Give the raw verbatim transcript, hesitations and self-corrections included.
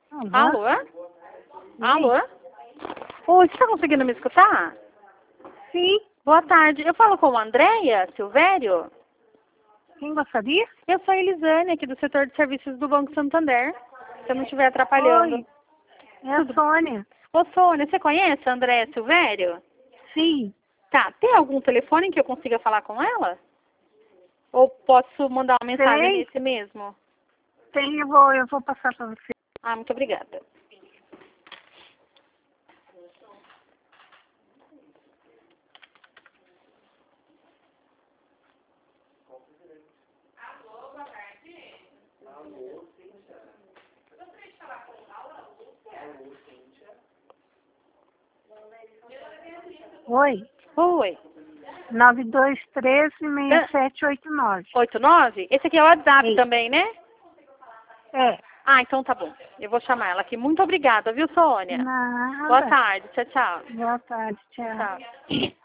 Alô? Alô? Oi, você tá conseguindo me escutar? Sim. Boa tarde. Eu falo com a Andréia Silvério? Quem gostaria? Eu sou a Elisane, aqui do setor de serviços do Banco Santander. Se eu não estiver atrapalhando. Oi, é a Sônia. Ô, Sônia, você conhece a Andréia Silvério? Sim. Tá, tem algum telefone que eu consiga falar com ela? Ou posso mandar uma mensagem Tem. nesse mesmo? Tem, eu vou, eu vou passar para você. Ah, muito obrigada. Oi. Oi. nove dois um três, seis sete oito nove. oito nove? Esse aqui é o WhatsApp Sim. também, né? É. Ah, então tá bom. Eu vou chamar ela aqui. Muito obrigada, viu, Sônia? Nada. Boa tarde. Tchau, tchau. Boa tarde, tchau. Tchau.